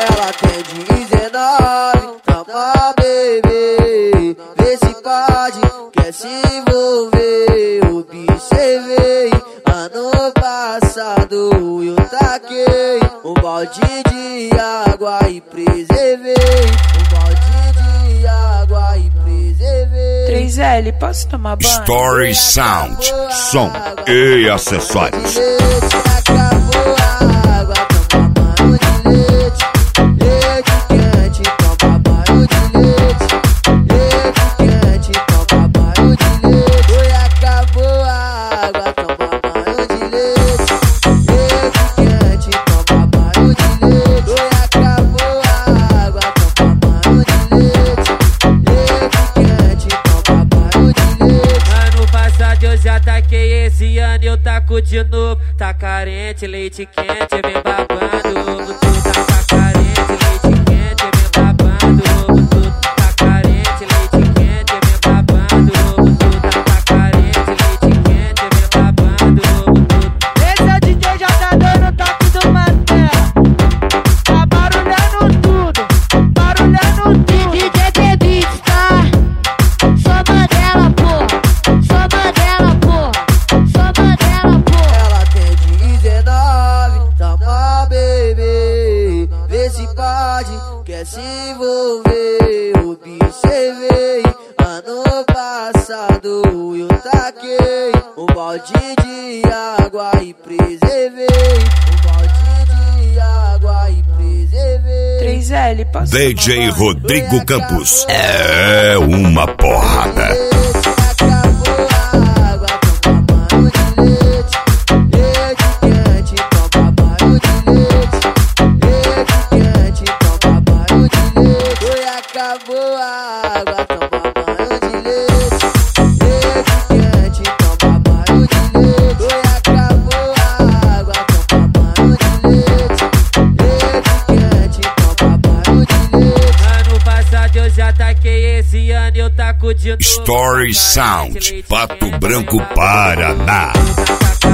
Ela tem 19, toma bebê, vê se pode, quer se envolver. Observei, ano passado eu taquei um balde de água e preservei. Um balde de água e preservei. 3L, posso tomar banho? Story Sound, som e acessórios. Acabou a água, toma banho de leite. Leite quente, toma banho de leite. Leite quente, toma banho de leite. Oi, acabou a água, toma banho de leite. Leite quente, toma banho de leite. Oi, acabou a água, toma banho de leite. Leite quente, toma banho de leite. Ano passado eu já taquei, esse ano eu taco de novo. Tá carente, leite quente, vem babando. Tu tá carente, leite quente, vem babando. Tu tá carente, leite quente, vem babando. Tu tá carente, leite quente, vem babando. Esse é o DJ já tá dando toque do Mantel. Tá barulhando tudo, barulhando tudo. DJ Beats, tá? Só Mandela, pô. Só Mandela, pô. Só Mandela, pô. Ela tem 19, toma bebê, vê se pode, quer se envolver. Observei, ano passado eu taquei um balde de água e preservei. Um balde de água e preservei. 3L, posso DJ tomar banho? Rodrigo Campos é uma porrada. Acabou a água, toma banho de leite. Leite quente, toma banho de leite. Leite quente, toma banho de leite. Oi, acabou a água, toma banho de leite. Leite quente, toma banho de leite. Oi, acabou a água, toma banho de leite. Leite quente, toma banho de leite. Ano passado eu já taquei, esse ano eu taco de novo. Story Sound, Pato Branco, Paraná. Tu tá